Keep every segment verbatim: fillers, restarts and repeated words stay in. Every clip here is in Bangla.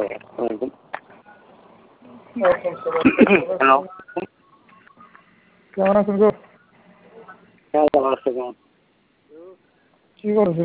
হ্যালো, কেমন আছেন গো? কেমন আছে কেমন? কি করছো?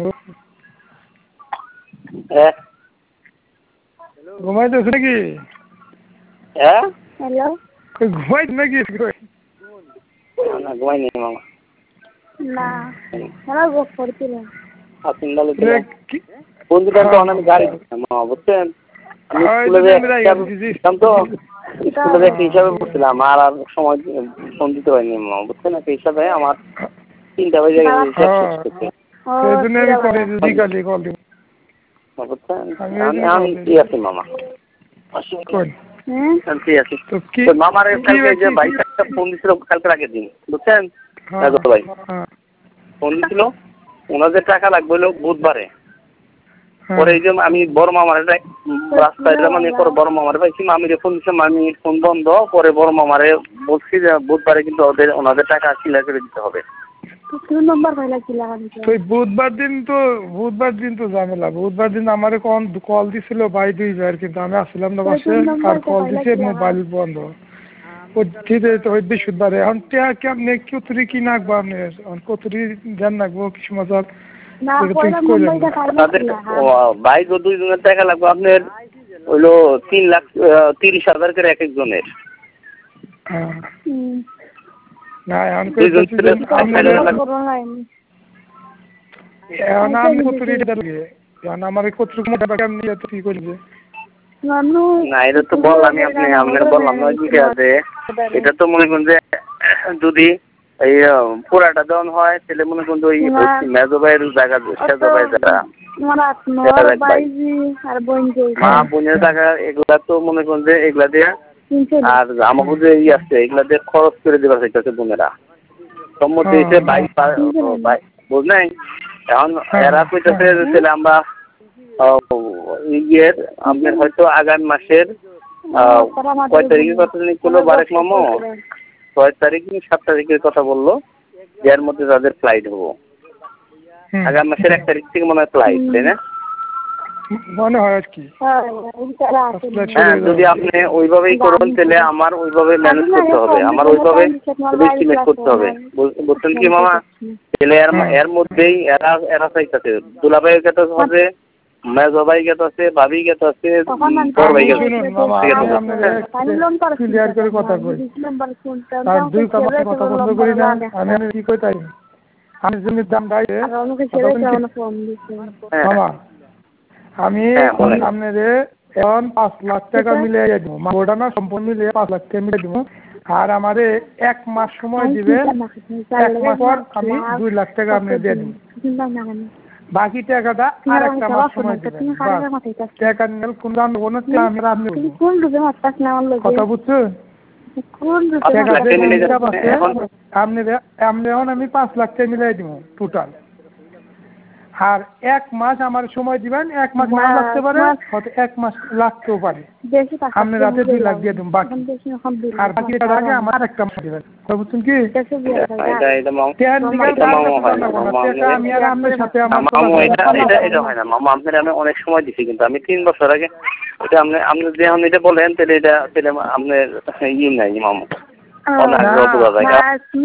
হ্যাঁ ঘুমাইতেছো নাকি? হ্যাঁ হ্যালো, ঘুমাইছ নাকি? না ঘুমাইনি মামা। না আমার গোপ করছিলাম। আপনি ভালো ছিলেন? বন্ধুটা তো অনেক গাড়ি দিচ্ছেন মামা, বুঝছেন? আমি স্কুলে যেতাম তো, স্কুলে যে একটা হিসাবে পড়ছিলাম আর আর সময় ফোন দিতে পারিনি মামা, বুঝছেন? একটা হিসাবে আমার তিনটা বাজে গেছে হিসাব শেষ করতে, সেই জন্য আমি করে বিকালে কল দিব। বুঝছেন? আমি ফ্রি আছি মামা, আমি ফ্রি আছি। মামার কালকে যে ভাই একটা ফোন দিছিল কালকে আগের দিন, বুঝছেন? ভাই ফোন দিছিল, ওনাদের টাকা লাগবে হলো বুধবারে। পরে এই যে আমি বড় মামার রাস্তায় মানে বড় মামারে পাইছি, আমি ফোন দিচ্ছিলাম, আমি ফোন বন্ধ। পরে বড় মামারে বলছি যে বুধবারে কিন্তু ওদের ওনাদের টাকা ক্লিয়ার করে দিতে হবে। বুধবার দিন তো বুধবার দিন তো ঝামেলা। বুধবার দিন আমার কল দিছিল ভাই দুইবার, কিন্তু আমি আসলাম না বাসে, আর কল দিছে মোবাইল বন্ধ। বৃহস্পতিবারে এখন কেমনি কতরি কি নাকবো আপনি? কতরি ধ্যান রাখবো কিছু মজার ভাই দুইজনের টাকা লাগবে আপনার হইলো তিন লাখ তিরিশ হাজার করে এক একজনের। না এখন আমার কতটুকু কি করবে না, এটা তো বললামই আপনি আপনার বললাম না কি আছে। এটা তো মনে করুন যে যদি এই পুরাটা দেওয়ান হয় তাহলে মনে করুন ওই মেজো ভাইয়ের জায়গা সেজো ভাই যারা মা বোনের টাকা এগুলা তো মনে করুন যে এগুলা দিয়ে আর আমাকে যে ই আছে এগুলা দিয়ে খরচ করে দেওয়া চাইতেছে বোনেরা সম্মতি হয়েছে বাইক বুঝলেন। এখন এরা কইতেছে তাহলে আমরা ইয়ের আপনার হয়তো আগামী মাসের কয় তারিখের কথা জানি করলো বারেক মামো, ছয় তারিখ সাত তারিখের কথা বললো, এর মধ্যে তাদের ফ্লাইট হবো। আগামী মাসের এক তারিখ থেকে মনে হয় ফ্লাইট, তাই না? মনে হয় আর কি। হ্যাঁ, যদি আপনি ওইভাবেই করুন তাহলে আমার ওইভাবে ম্যানেজ করতে হবে, আমার ওইভাবে এস্টিমেট করতে হবে, বুঝছেন কি মামা? তাহলে এর মধ্যেই এরা এরা চাইতেছে দুলাভাইয়ের কাছে হবে, মেজো ভাই গেত আছে, ভাবি গেত আছে, বড় ভাই গেত আছে। ক্লিয়ার করে কথা কই আর দুই কথা কথা বন্ধ করি না। আমি কি কই তাই আমি জমির দাম গাইছে মামা, আমি আপনার এখন পাঁচ লাখ টাকা মিলিয়ে দেবো, ওটা না সম্পূর্ণ মিলিয়ে পাঁচ লাখ টাকা মিলিয়ে দেবো। আর আমারে এক মাস সময় দিবেন, এক মাস পর আমি দুই লাখ টাকা আপনি দিয়ে দেবো। বাকি টাকাটা আর একটা মাস সময় দিবেন। টাকা নিলে কোন দাম দেবো না আপনি কথা বুঝছেন? আপনি এখন আমি পাঁচ লাখ টাকা মিলাই দিব টোটাল। আর এক মাস আমার সময় দিবেন, এক মাস না লাগতে পারে, হয়তো এক মাস লাগতেও পারে। আপনি রাতে দুই লাখ দিয়ে দেবেন বাকি, আর বাকি টাকা আগে আমার একটা মাস দিবেন। বুঝছেন কি? আমি আর আপনার সাথে আমি অনেক সময় দিচ্ছি, কিন্তু আমি তিন বছর আগে এটা আপনি আপনি যখন এটা বলেন তাহলে এটা তাহলে আপনার ই নাই মামু।